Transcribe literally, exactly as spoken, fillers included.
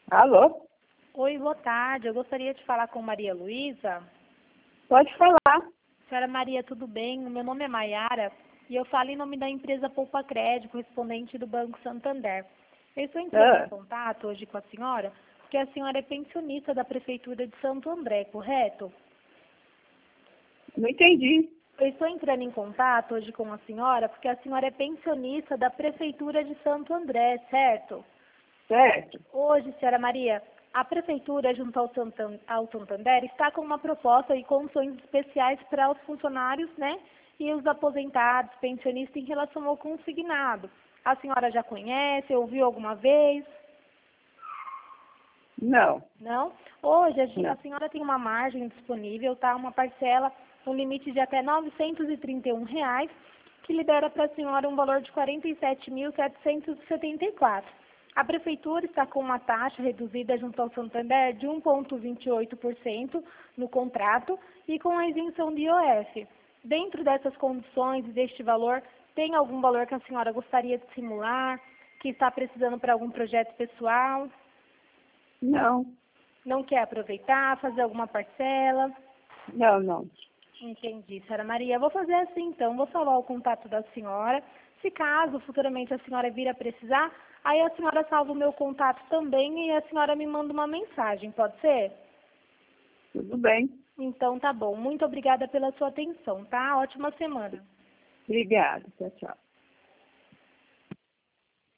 Alô? Oi, boa tarde. Eu gostaria de falar com Maria Luísa. Pode falar. Senhora Maria, tudo bem? O meu nome é Maiara e eu falo em nome da empresa Poupa Crédito, correspondente do Banco Santander. Eu estou entrando em Ah, contato hoje com a senhora porque a senhora é pensionista da Prefeitura de Santo André, correto? não entendi. Eu estou entrando em contato hoje com a senhora porque a senhora é pensionista da Prefeitura de Santo André, certo? Certo. Hoje, senhora Maria, a Prefeitura, junto ao Santan- ao Santander, está com uma proposta e condições especiais para os funcionários, né, e os aposentados, pensionistas, em relação ao consignado. A senhora já conhece, ouviu alguma vez? Não, Não? Hoje, a gen- a não. senhora tem uma margem disponível, tá? Uma parcela, um limite de até novecentos e trinta e um reais, que libera para a senhora um valor de quarenta e sete mil setecentos e setenta e quatro. A Prefeitura está com uma taxa reduzida junto ao Santander de um vírgula vinte e oito por cento no contrato e com a isenção de I O F. Dentro dessas condições e deste valor, tem algum valor que a senhora gostaria de simular, que está precisando para algum projeto pessoal? Não, Não quer aproveitar, fazer alguma parcela? não, não. Entendi, senhora Maria. Eu vou fazer assim então, vou salvar o contato da senhora. Se caso futuramente a senhora vir a precisar, aí a senhora salva o meu contato também e a senhora me manda uma mensagem, pode ser? Tudo bem. Então tá bom. Muito obrigada pela sua atenção, tá? Ótima semana. Obrigada. Tchau, tchau.